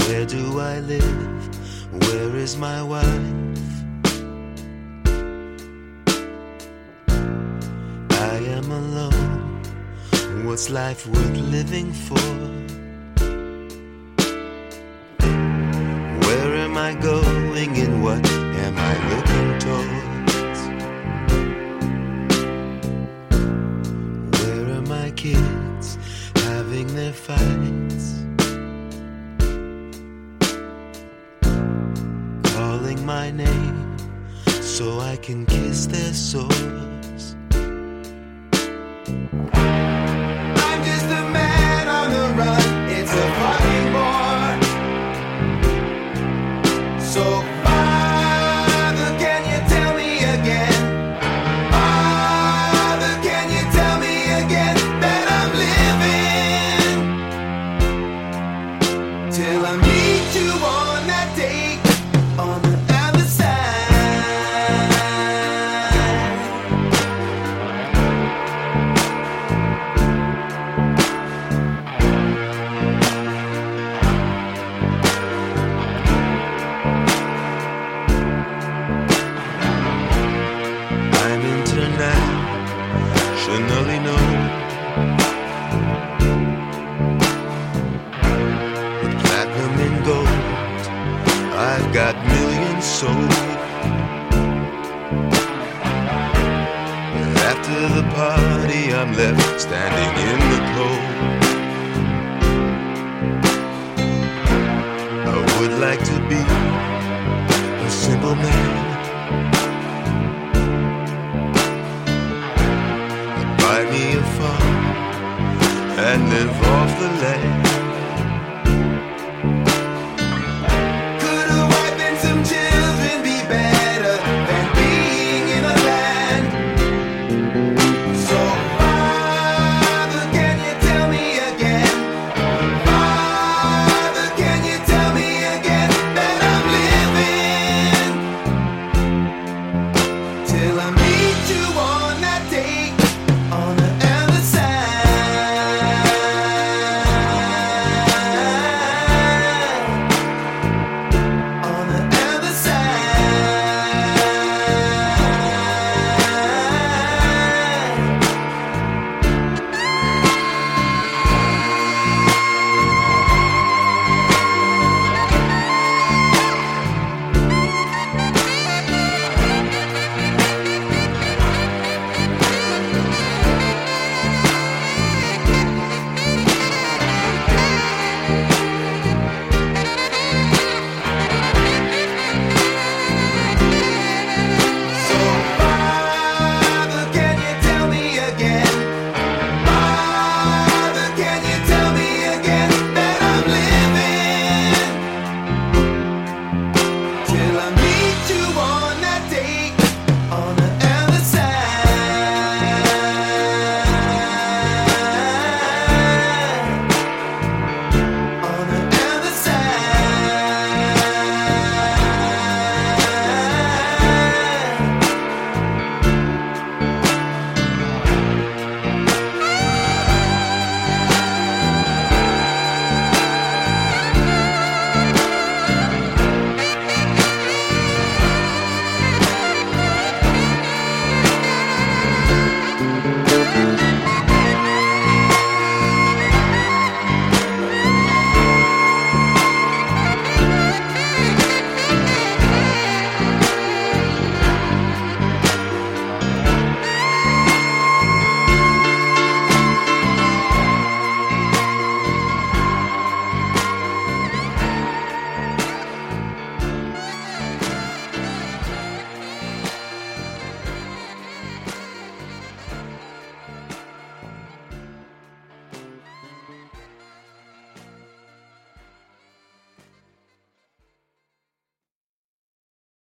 Where do I live? Where is my wife? I am alone. What's life worth living for? Where am I going and what am I looking towards? Where are my kids having their fights? Calling my name so I can kiss their sores. I'm just a man on the run. It's a fucking bore. So Father, can you tell me again? Father, can you tell me again that I'm living till I meet you on that date on the other side? I'm internationally known with platinum and gold. I've got millions sold. But after the party, I'm left standing in the cold. I would like to be a simple man. Buy me a farm and live off the land.